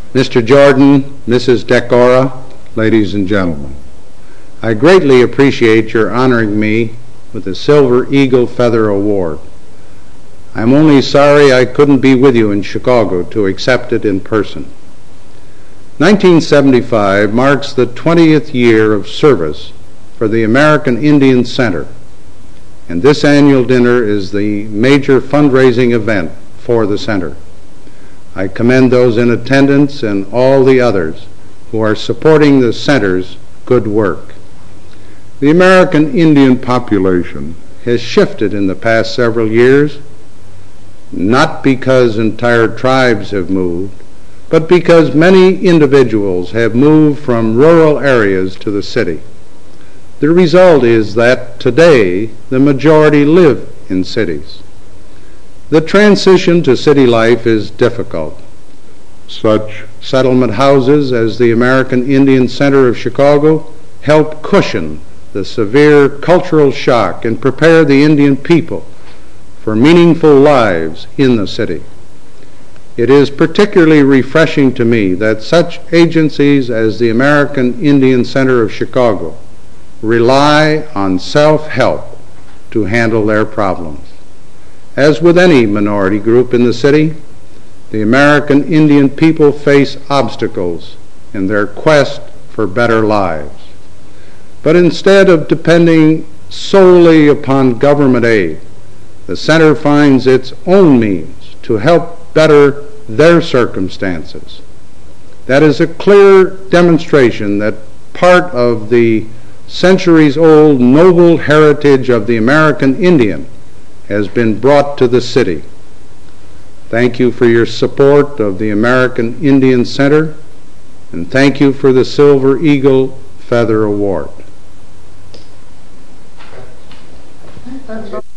Mr. Jordan, Mrs. Decora, ladies and gentlemen, I greatly appreciate your honoring me with the Silver Eagle Feather Award. I'm only sorry I couldn't be with you in Chicago to accept it in person. 1975 marks the 20th year of service for the American Indian Center, and this annual dinner is the major fundraising event for the center. I commend those in attendance and all the others who are supporting the center's good work. The American Indian population has shifted in the past several years, not because entire tribes have moved, but because many individuals have moved from rural areas to the city. The result is that today the majority live in cities. The transition to city life is difficult. Such settlement houses as the American Indian Center of Chicago help cushion the severe cultural shock and prepare the Indian people for meaningful lives in the city. It is particularly refreshing to me that such agencies as the American Indian Center of Chicago rely on self-help to handle their problems. As with any minority group in the city, the American Indian people face obstacles in their quest for better lives. But instead of depending solely upon government aid, the center finds its own means to help better their circumstances. That is a clear demonstration that part of the centuries-old noble heritage of the American Indian has been brought to the city. Thank you for your support of the American Indian Center, and thank you for the Silver Eagle Feather Award.